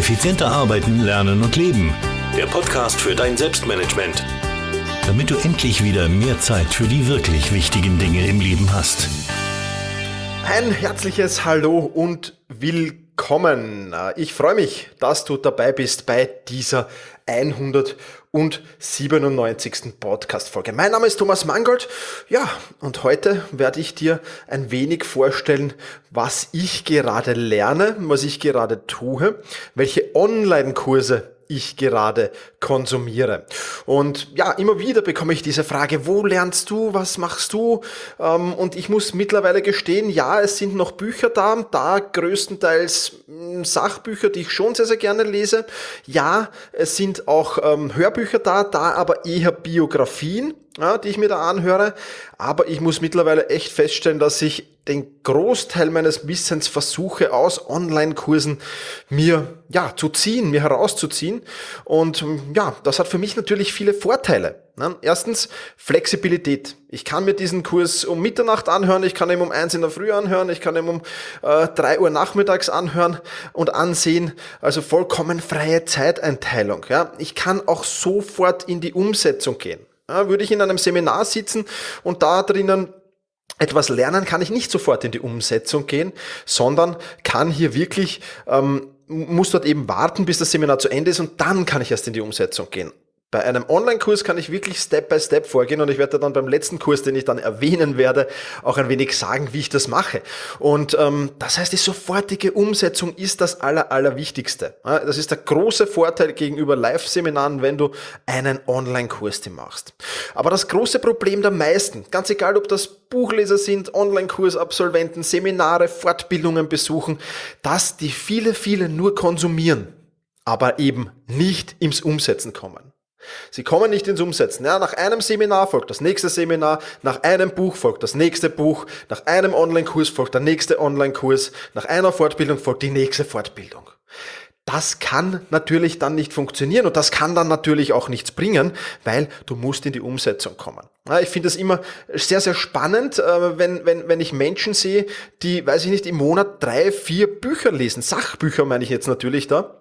Effizienter arbeiten, lernen und leben. Der Podcast für dein Selbstmanagement. Damit du endlich wieder mehr Zeit für die wirklich wichtigen Dinge im Leben hast. Ein herzliches Hallo und willkommen. Ich freue mich, dass du dabei bist bei dieser 197. Podcast-Folge. Mein Name ist Thomas Mangold. Ja, und heute werde ich dir ein wenig vorstellen, was ich gerade lerne, was ich gerade tue, welche Online-Kurse ich gerade konsumiere. Und ja, immer wieder bekomme ich diese Frage, wo lernst du, was machst du? Und ich muss mittlerweile gestehen, ja, es sind noch Bücher da größtenteils Sachbücher, die ich schon sehr, sehr gerne lese. Ja, es sind auch Hörbücher da aber eher Biografien, ja, die ich mir da anhöre. Aber ich muss mittlerweile echt feststellen, dass ich den Großteil meines Wissens versuche, aus Online-Kursen mir herauszuziehen. Und ja, das hat für mich natürlich viele Vorteile. Erstens Flexibilität. Ich kann mir diesen Kurs um Mitternacht anhören, ich kann ihn um 1 in der Früh anhören, ich kann ihn um 3 Uhr nachmittags anhören und ansehen. Also vollkommen freie Zeiteinteilung. Ja. Ich kann auch sofort in die Umsetzung gehen. Ja, würde ich in einem Seminar sitzen und da drinnen etwas lernen, kann ich nicht sofort in die Umsetzung gehen, sondern kann hier wirklich, muss dort eben warten, bis das Seminar zu Ende ist und dann kann ich erst in die Umsetzung gehen. Bei einem Online-Kurs kann ich wirklich Step by Step vorgehen und ich werde dann beim letzten Kurs, den ich dann erwähnen werde, auch ein wenig sagen, wie ich das mache. Und das heißt, die sofortige Umsetzung ist das Allerwichtigste. Das ist der große Vorteil gegenüber Live-Seminaren, wenn du einen Online-Kurs dir machst. Aber das große Problem der meisten, ganz egal ob das Buchleser sind, Online-Kursabsolventen, Seminare, Fortbildungen besuchen, dass die viele nur konsumieren, aber eben nicht ins Umsetzen kommen. Sie kommen nicht ins Umsetzen. Ja, nach einem Seminar folgt das nächste Seminar, nach einem Buch folgt das nächste Buch, nach einem Online-Kurs folgt der nächste Online-Kurs, nach einer Fortbildung folgt die nächste Fortbildung. Das kann natürlich dann nicht funktionieren und das kann dann natürlich auch nichts bringen, weil du musst in die Umsetzung kommen. Ja, ich finde es immer sehr, sehr spannend, wenn ich Menschen sehe, die, im Monat 3, 4 Bücher lesen. Sachbücher meine ich jetzt natürlich da.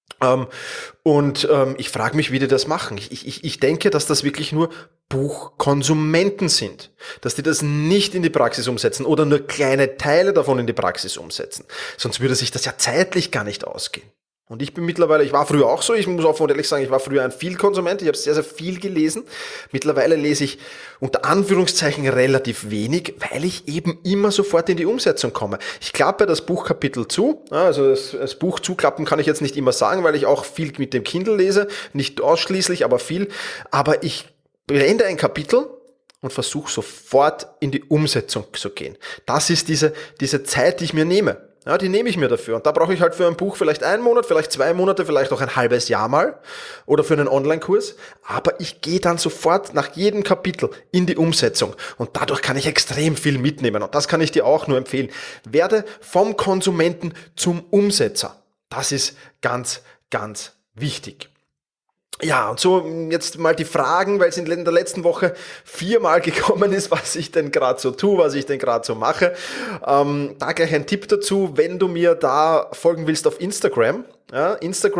Ich frage mich, wie die das machen. Ich denke, dass das wirklich nur Buchkonsumenten sind, dass die das nicht in die Praxis umsetzen oder nur kleine Teile davon in die Praxis umsetzen. Sonst würde sich das ja zeitlich gar nicht ausgehen. Und ich war früher auch so, ich muss auch ehrlich sagen, ich war früher ein Vielkonsument, ich habe sehr, sehr viel gelesen. Mittlerweile lese ich unter Anführungszeichen relativ wenig, weil ich eben immer sofort in die Umsetzung komme. Ich klappe das Buchkapitel zu, also das Buch zuklappen kann ich jetzt nicht immer sagen, weil ich auch viel mit dem Kindle lese, nicht ausschließlich, aber viel. Aber ich beende ein Kapitel und versuche sofort in die Umsetzung zu gehen. Das ist diese Zeit, die ich mir nehme. Ja, die nehme ich mir dafür. Und da brauche ich halt für ein Buch vielleicht 1 Monat, vielleicht 2 Monate, vielleicht auch ein halbes Jahr mal. Oder für einen Online-Kurs. Aber ich gehe dann sofort nach jedem Kapitel in die Umsetzung. Und dadurch kann ich extrem viel mitnehmen. Und das kann ich dir auch nur empfehlen. Werde vom Konsumenten zum Umsetzer. Das ist ganz wichtig. Ja, und so jetzt mal die Fragen, weil es in der letzten Woche 4-mal gekommen ist, was ich denn gerade so tue, was ich denn gerade so mache. Da gleich ein Tipp dazu, wenn du mir da folgen willst auf Instagram, ja,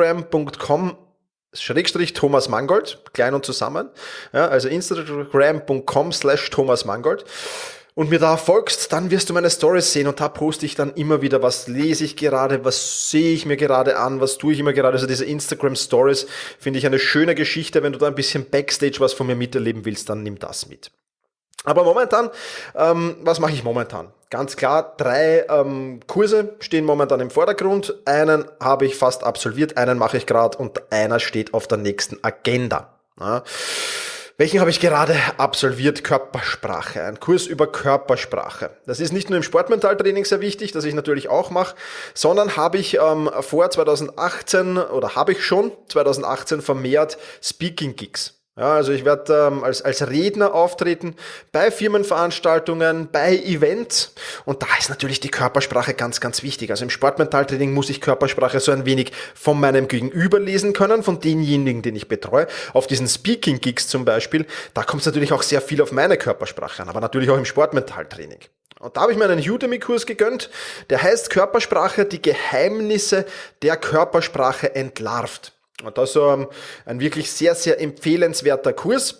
instagram.com/Thomas Mangold, klein und zusammen, ja, also instagram.com/Thomas Mangold. Und mir da folgst, dann wirst du meine Stories sehen und da poste ich dann immer wieder, was lese ich gerade, was sehe ich mir gerade an, was tue ich immer gerade. Also diese Instagram Stories finde ich eine schöne Geschichte. Wenn du da ein bisschen Backstage was von mir miterleben willst, dann nimm das mit. Aber momentan, was mache ich momentan? Ganz klar, 3 Kurse stehen momentan im Vordergrund. Einen habe ich fast absolviert, einen mache ich gerade und einer steht auf der nächsten Agenda. Ja. Welchen habe ich gerade absolviert? Körpersprache. Ein Kurs über Körpersprache. Das ist nicht nur im Sportmentaltraining sehr wichtig, das ich natürlich auch mache, sondern habe ich vor 2018 oder habe ich schon 2018 vermehrt Speaking-Gigs. Ja, also ich werde als Redner auftreten bei Firmenveranstaltungen, bei Events und da ist natürlich die Körpersprache ganz wichtig. Also im Sportmentaltraining muss ich Körpersprache so ein wenig von meinem Gegenüber lesen können, von denjenigen, den ich betreue. Auf diesen Speaking-Gigs zum Beispiel, da kommt es natürlich auch sehr viel auf meine Körpersprache an, aber natürlich auch im Sportmentaltraining. Und da habe ich mir einen Udemy-Kurs gegönnt, der heißt Körpersprache, die Geheimnisse der Körpersprache entlarvt. Und das ist ein wirklich sehr, sehr empfehlenswerter Kurs.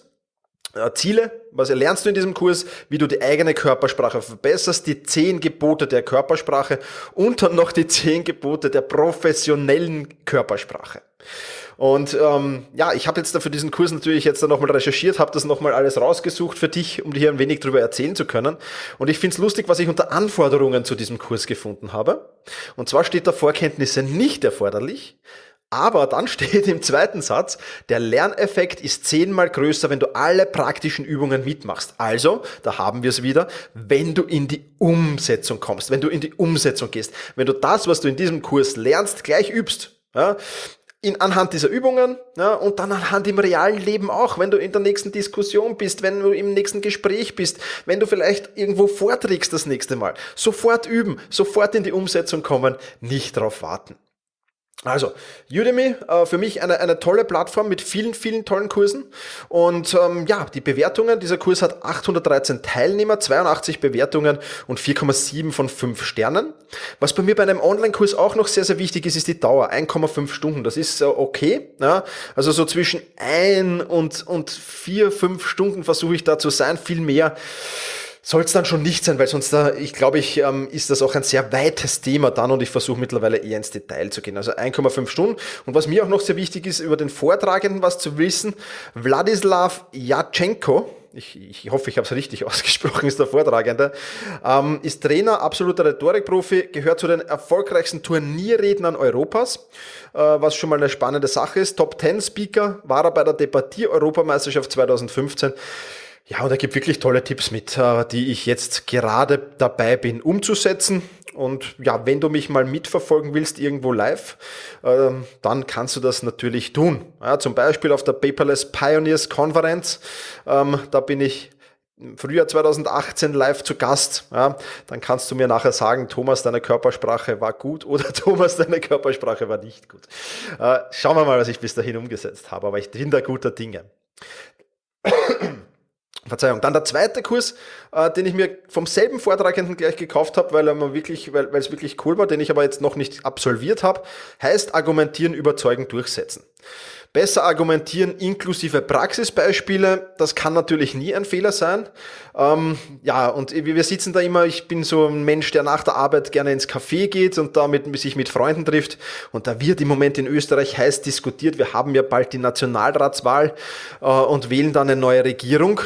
Ziele, was lernst du in diesem Kurs, wie du die eigene Körpersprache verbesserst, die 10 Gebote der Körpersprache und dann noch die 10 Gebote der professionellen Körpersprache. Und ich habe jetzt da für diesen Kurs natürlich jetzt nochmal recherchiert, habe das nochmal alles rausgesucht für dich, um dir hier ein wenig drüber erzählen zu können. Und ich finde es lustig, was ich unter Anforderungen zu diesem Kurs gefunden habe. Und zwar steht da Vorkenntnisse nicht erforderlich. Aber dann steht im zweiten Satz, der Lerneffekt ist 10-mal größer, wenn du alle praktischen Übungen mitmachst. Also, da haben wir es wieder, wenn du in die Umsetzung kommst, wenn du in die Umsetzung gehst, wenn du das, was du in diesem Kurs lernst, gleich übst. Ja, anhand dieser Übungen, ja, und dann anhand im realen Leben auch, wenn du in der nächsten Diskussion bist, wenn du im nächsten Gespräch bist, wenn du vielleicht irgendwo vorträgst das nächste Mal. Sofort üben, sofort in die Umsetzung kommen, nicht drauf warten. Also, Udemy, für mich eine tolle Plattform mit vielen, vielen tollen Kursen. Und die Bewertungen, dieser Kurs hat 813 Teilnehmer, 82 Bewertungen und 4,7 von 5 Sternen. Was bei mir bei einem Online-Kurs auch noch sehr, sehr wichtig ist, ist die Dauer, 1,5 Stunden. Das ist okay. Ja? Also so zwischen 1 und 4, 5 Stunden versuche ich da zu sein, viel mehr soll es dann schon nicht sein, weil sonst, ist das auch ein sehr weites Thema dann und ich versuche mittlerweile eher ins Detail zu gehen. Also 1,5 Stunden. Und was mir auch noch sehr wichtig ist, über den Vortragenden was zu wissen, Wladislaw Jatschenko, ich hoffe, ich habe es richtig ausgesprochen, ist der Vortragende, ist Trainer, absoluter Rhetorikprofi, gehört zu den erfolgreichsten Turnierrednern Europas, was schon mal eine spannende Sache ist. Top 10 Speaker war er bei der Debattier-Europameisterschaft 2015. Ja, und er gibt wirklich tolle Tipps mit, die ich jetzt gerade dabei bin umzusetzen. Und ja, wenn du mich mal mitverfolgen willst, irgendwo live, dann kannst du das natürlich tun. Ja, zum Beispiel auf der Paperless Pioneers Konferenz, da bin ich Frühjahr 2018 live zu Gast. Ja, dann kannst du mir nachher sagen, Thomas, deine Körpersprache war gut oder Thomas, deine Körpersprache war nicht gut. Schauen wir mal, was ich bis dahin umgesetzt habe, aber ich bin da guter Dinge. Verzeihung. Dann der zweite Kurs, den ich mir vom selben Vortragenden gleich gekauft habe, weil es wirklich cool war, den ich aber jetzt noch nicht absolviert habe, heißt Argumentieren, Überzeugen, Durchsetzen. Besser argumentieren inklusive Praxisbeispiele, das kann natürlich nie ein Fehler sein. Und wir sitzen da immer, ich bin so ein Mensch, der nach der Arbeit gerne ins Café geht und sich mit Freunden trifft. Und da wird im Moment in Österreich heiß diskutiert. Wir haben ja bald die Nationalratswahl und wählen dann eine neue Regierung.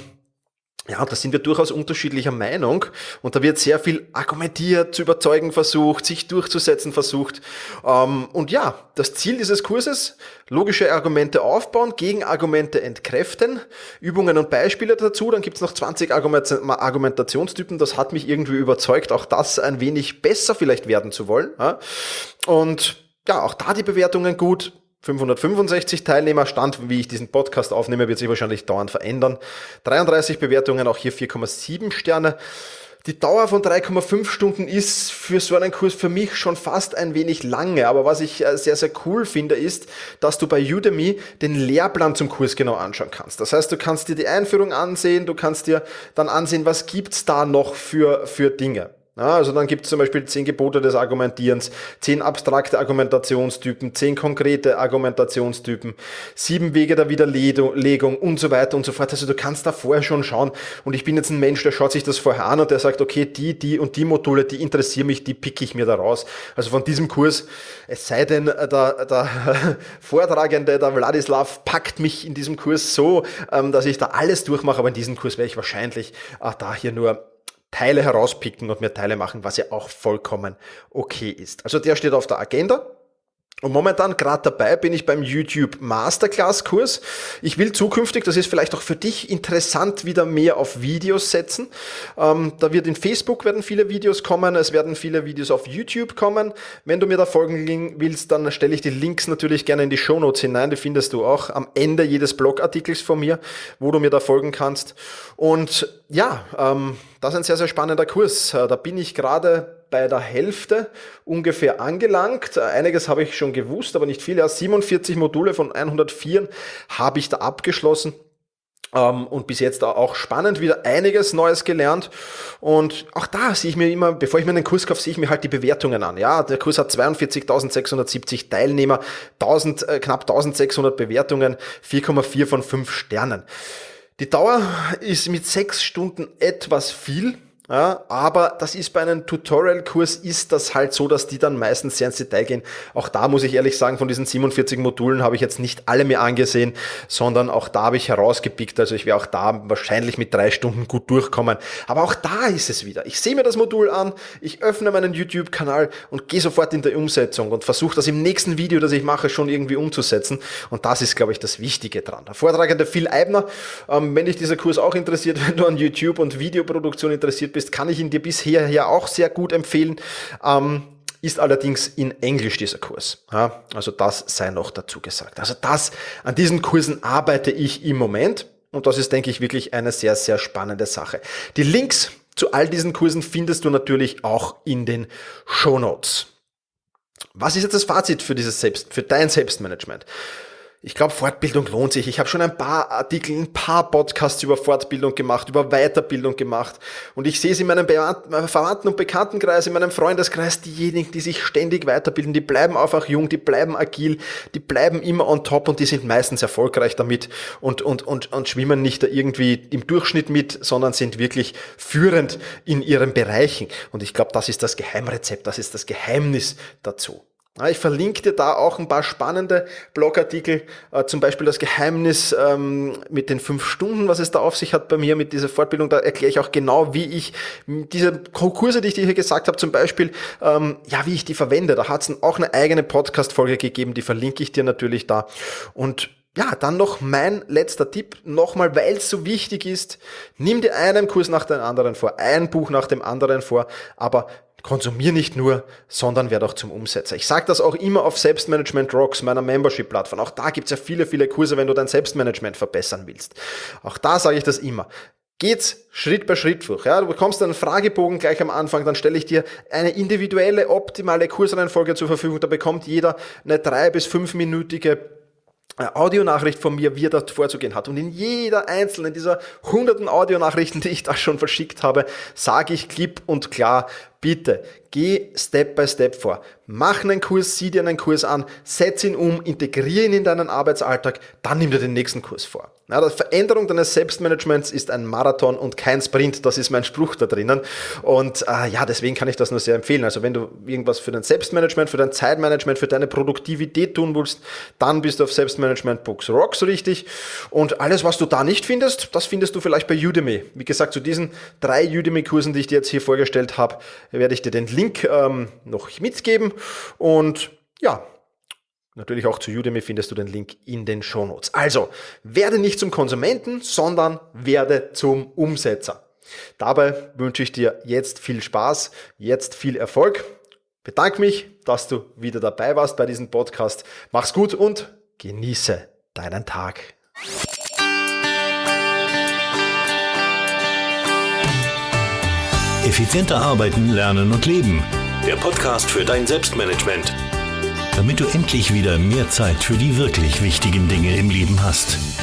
Ja, da sind wir durchaus unterschiedlicher Meinung und da wird sehr viel argumentiert, zu überzeugen versucht, sich durchzusetzen versucht. Und ja, das Ziel dieses Kurses, logische Argumente aufbauen, Gegenargumente entkräften, Übungen und Beispiele dazu, dann gibt's noch 20 Argumentationstypen, das hat mich irgendwie überzeugt, auch das ein wenig besser vielleicht werden zu wollen. Und ja, auch da die Bewertungen gut. 565 Teilnehmer, Stand, wie ich diesen Podcast aufnehme, wird sich wahrscheinlich dauernd verändern. 33 Bewertungen, auch hier 4,7 Sterne. Die Dauer von 3,5 Stunden ist für so einen Kurs für mich schon fast ein wenig lange, aber was ich sehr, sehr cool finde, ist, dass du bei Udemy den Lehrplan zum Kurs genau anschauen kannst. Das heißt, du kannst dir die Einführung ansehen, du kannst dir dann ansehen, was gibt's da noch für Dinge. Ja, also dann gibt es zum Beispiel 10 Gebote des Argumentierens, 10 abstrakte Argumentationstypen, 10 konkrete Argumentationstypen, 7 Wege der Widerlegung und so weiter und so fort. Also du kannst da vorher schon schauen und ich bin jetzt ein Mensch, der schaut sich das vorher an und der sagt, okay, die und die Module, die interessieren mich, die picke ich mir da raus. Also von diesem Kurs, es sei denn, der Vortragende, der Wladislaw, packt mich in diesem Kurs so, dass ich da alles durchmache, aber in diesem Kurs werde ich wahrscheinlich da hier nur Teile herauspicken und mir Teile machen, was ja auch vollkommen okay ist. Also der steht auf der Agenda. Und momentan gerade dabei bin ich beim YouTube Masterclass Kurs. Ich will zukünftig, das ist vielleicht auch für dich interessant, wieder mehr auf Videos setzen. Da wird in Facebook werden viele Videos kommen, es werden viele Videos auf YouTube kommen. Wenn du mir da folgen willst, dann stelle ich die Links natürlich gerne in die Shownotes hinein. Die findest du auch am Ende jedes Blogartikels von mir, wo du mir da folgen kannst. Und ja, das ist ein sehr, sehr spannender Kurs. Da bin ich gerade bei der Hälfte ungefähr angelangt. Einiges habe ich schon gewusst, aber nicht viel. Ja, 47 Module von 104 habe ich da abgeschlossen. Und bis jetzt auch spannend, wieder einiges Neues gelernt. Und auch da sehe ich mir immer, bevor ich mir einen Kurs kaufe, sehe ich mir halt die Bewertungen an. Ja, der Kurs hat 42.670 Teilnehmer, knapp 1.600 Bewertungen, 4,4 von 5 Sternen. Die Dauer ist mit 6 Stunden etwas viel. Ja, aber das ist bei einem Tutorial-Kurs ist das halt so, dass die dann meistens sehr ins Detail gehen. Auch da muss ich ehrlich sagen, von diesen 47 Modulen habe ich jetzt nicht alle mir angesehen, sondern auch da habe ich herausgepickt. Also ich werde auch da wahrscheinlich mit 3 Stunden gut durchkommen. Aber auch da ist es wieder. Ich sehe mir das Modul an, ich öffne meinen YouTube-Kanal und gehe sofort in die Umsetzung und versuche das im nächsten Video, das ich mache, schon irgendwie umzusetzen. Und das ist, glaube ich, das Wichtige dran. Der Vortragende Phil Eibner, wenn dich dieser Kurs auch interessiert, wenn du an YouTube und Videoproduktion interessiert bist, kann ich ihn dir bisher ja auch sehr gut empfehlen. Ist allerdings in Englisch dieser Kurs. Ja, also das sei noch dazu gesagt. Also an diesen Kursen arbeite ich im Moment und das ist, denke ich, wirklich eine sehr, sehr spannende Sache. Die Links zu all diesen Kursen findest du natürlich auch in den Shownotes. Was ist jetzt das Fazit für dein Selbstmanagement? Ich glaube, Fortbildung lohnt sich. Ich habe schon ein paar Artikel, ein paar Podcasts über Fortbildung gemacht, über Weiterbildung gemacht. Und ich sehe es in meinem Verwandten- und Bekanntenkreis, in meinem Freundeskreis, diejenigen, die sich ständig weiterbilden, die bleiben einfach jung, die bleiben agil, die bleiben immer on top und die sind meistens erfolgreich damit und schwimmen nicht da irgendwie im Durchschnitt mit, sondern sind wirklich führend in ihren Bereichen. Und ich glaube, das ist das Geheimrezept, das ist das Geheimnis dazu. Ich verlinke dir da auch ein paar spannende Blogartikel, zum Beispiel das Geheimnis mit den 5 Stunden, was es da auf sich hat bei mir mit dieser Fortbildung. Da erkläre ich auch genau, wie ich diese Kurse, die ich dir hier gesagt habe, zum Beispiel, wie ich die verwende. Da hat es auch eine eigene Podcast-Folge gegeben, die verlinke ich dir natürlich da. Und ja, dann noch mein letzter Tipp, nochmal, weil es so wichtig ist, nimm dir einen Kurs nach dem anderen vor, ein Buch nach dem anderen vor, aber konsumier nicht nur, sondern werd auch zum Umsetzer. Ich sage das auch immer auf Selbstmanagement Rocks, meiner Membership-Plattform. Auch da gibt's ja viele, viele Kurse, wenn du dein Selbstmanagement verbessern willst. Auch da sage ich das immer. Geht's Schritt bei Schritt durch. Ja, du bekommst einen Fragebogen gleich am Anfang, dann stelle ich dir eine individuelle, optimale Kursreihenfolge zur Verfügung. Da bekommt jeder eine 3- bis 5-minütige Audionachricht von mir, wie er das vorzugehen hat. Und in jeder einzelnen dieser hunderten Audionachrichten, die ich da schon verschickt habe, sage ich klipp und klar, bitte, geh Step by Step vor. Mach einen Kurs, sieh dir einen Kurs an, setz ihn um, integriere ihn in deinen Arbeitsalltag, dann nimm dir den nächsten Kurs vor. Ja, die Veränderung deines Selbstmanagements ist ein Marathon und kein Sprint, das ist mein Spruch da drinnen. Und deswegen kann ich das nur sehr empfehlen. Also wenn du irgendwas für dein Selbstmanagement, für dein Zeitmanagement, für deine Produktivität tun willst, dann bist du auf Selbstmanagement Books Rocks richtig. Und alles, was du da nicht findest, das findest du vielleicht bei Udemy. Wie gesagt, zu diesen 3 Udemy-Kursen, die ich dir jetzt hier vorgestellt habe, werde ich dir den Link noch mitgeben. Und ja, natürlich auch zu Udemy findest du den Link in den Shownotes. Also, werde nicht zum Konsumenten, sondern werde zum Umsetzer. Dabei wünsche ich dir jetzt viel Spaß, jetzt viel Erfolg. Bedanke mich, dass du wieder dabei warst bei diesem Podcast. Mach's gut und genieße deinen Tag. Effizienter arbeiten, lernen und leben. Der Podcast für dein Selbstmanagement. Damit du endlich wieder mehr Zeit für die wirklich wichtigen Dinge im Leben hast.